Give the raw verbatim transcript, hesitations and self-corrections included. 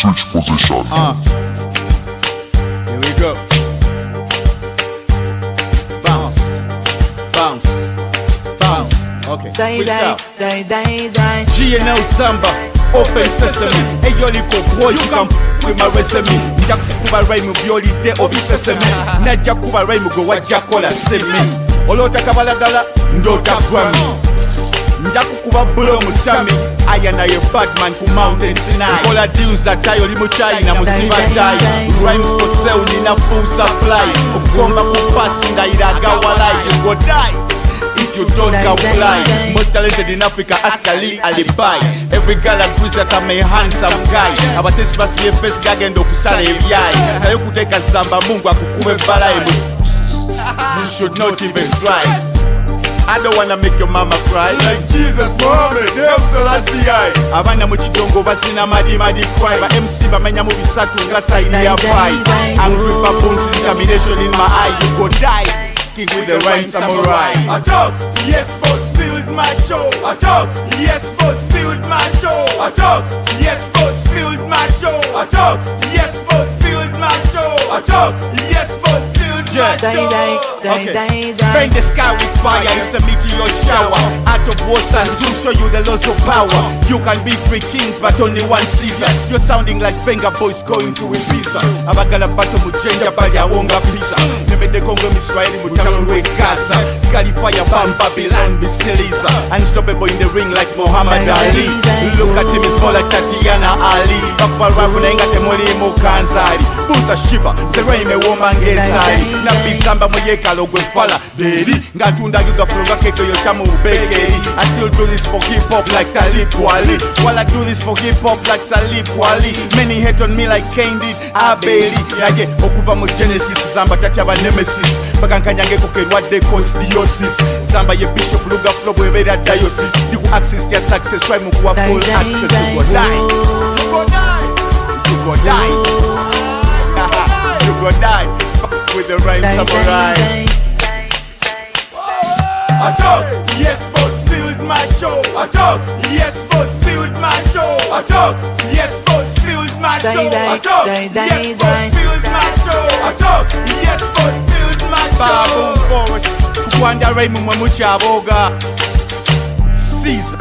switch position. Uh. Here we go. Bounce, bounce, bounce. Okay. Die, die, die, die, die. G N L Samba, open sesame. Hey, yo, little boy, you come with my resume. Jakuba Raimu, Bioli de Obi Sesame. Na Jakuba Raimu, go what Jacola send me. Olota Kabalagala, Ndota Grammy. Njakukuba bulo mutami aya na ye Batman ku Mountain Sinai. Kola deals za tayo limu chai na musiba tayo. Rhymes for sale nina full supply. Ukomba kupasi nda iraga walai. You go die if you don't comply. Most talented in Africa, ask Ali Alibi. Every girl agrees that I'm a handsome guy. Abatesi basuye face gagendo kusala ebyai. Nayo kuteka zamba Mungu akukube balai. You should not even try. I don't wanna make your mama cry like Jesus, Muhammad, Haile Selassie. Abana muchidongo basina madi madi cry. Ba M C bamenya mu bisatu nga side ya pie. Angry baboons, determination in my eye. You go die, king with the rhyme samurai. A dog, yes boss, filled my show. A dog, yes boss, filled my show. A dog, yes boss, filled my show. A dog, yes boss, filled my show. A dog, yes boss, filled my Die, show. die, die, Okay. die, die. Paint the sky with fire, it's a meteor shower. Out of wars and soon show you the laws of power. You can be three kings but only one Caesar. You're sounding like Venga boys going to Ibiza. Abagala bato mujenja bali awonga pizza. Nebede Congo Misraeli mutamu we Gaza. Gali fire bomb Babylon Bisiliza. Unstoppable in the ring like Muhammad Ali. Look at him, he's more like Tatiana Ali. Papa Rabu na ingate moli mukanzari. Buza Shiba, Zereme woman gesari. Na bisamba moyekalo gwe fala Deri, ngatunda yuga floga keko yo chamu ubekeri. I still do this for hip hop like Talib Kweli. While I do this for hip hop like Talib Kweli. Many hate on me like Kane did, Abeli. Yaje, okuva mu Genesis, Zamba tati aba nemesis. Bakankanyange kokerwa de cosdiosis. Zamba ye bishop luga flow webera diocese. You access your success, why mukuwa full access. You go die, you go die, you go die. You go die. With the right Die, samurai. die, die. A dog, yes boss, filled my show. A dog, yes boss, filled my show. A dog, yes boss, filled my Die, show. die, A dog, die, die, yes die. boss, filled my show. A dog, yes boss, filled my Baboon show. Forest. Kwanda Raimu Mamucha Aboga. Caesar.